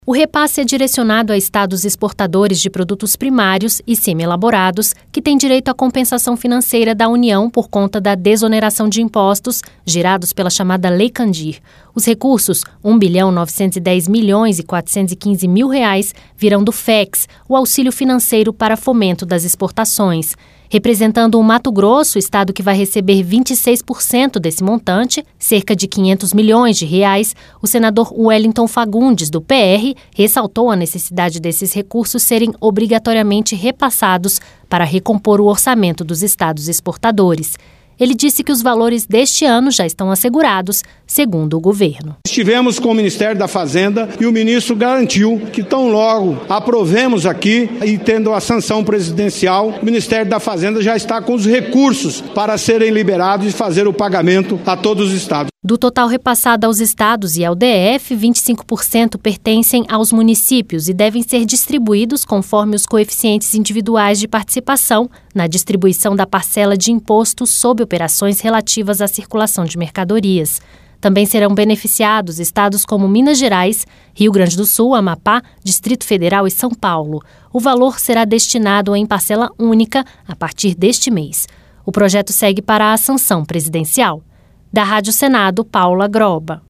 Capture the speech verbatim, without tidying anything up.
O repasse é direcionado a estados exportadores de produtos primários e semi-elaborados que têm direito à compensação financeira da União por conta da desoneração de impostos gerados pela chamada Lei Candir. Os recursos, um bilhão novecentos e dez milhões e quatrocentos e quinze mil reais, virão do FEX, o Auxílio Financeiro para Fomento das Exportações. Representando o Mato Grosso, estado que vai receber vinte e seis por cento desse montante, cerca de quinhentos milhões de reais, o senador Wellington Fagundes, do P R, ressaltou a necessidade desses recursos serem obrigatoriamente repassados para recompor o orçamento dos estados exportadores. Ele disse que os valores deste ano já estão assegurados, segundo o governo. Estivemos com o Ministério da Fazenda e o ministro garantiu que tão logo aprovemos aqui e tendo a sanção presidencial, o Ministério da Fazenda já está com os recursos para serem liberados e fazer o pagamento a todos os estados. Do total repassado aos estados e ao D F, vinte e cinco por cento pertencem aos municípios e devem ser distribuídos conforme os coeficientes individuais de participação na distribuição da parcela de imposto sobre operações relativas à circulação de mercadorias. Também serão beneficiados estados como Minas Gerais, Rio Grande do Sul, Amapá, Distrito Federal e São Paulo. O valor será destinado em parcela única a partir deste mês. O projeto segue para a sanção presidencial. Da Rádio Senado, Paula Groba.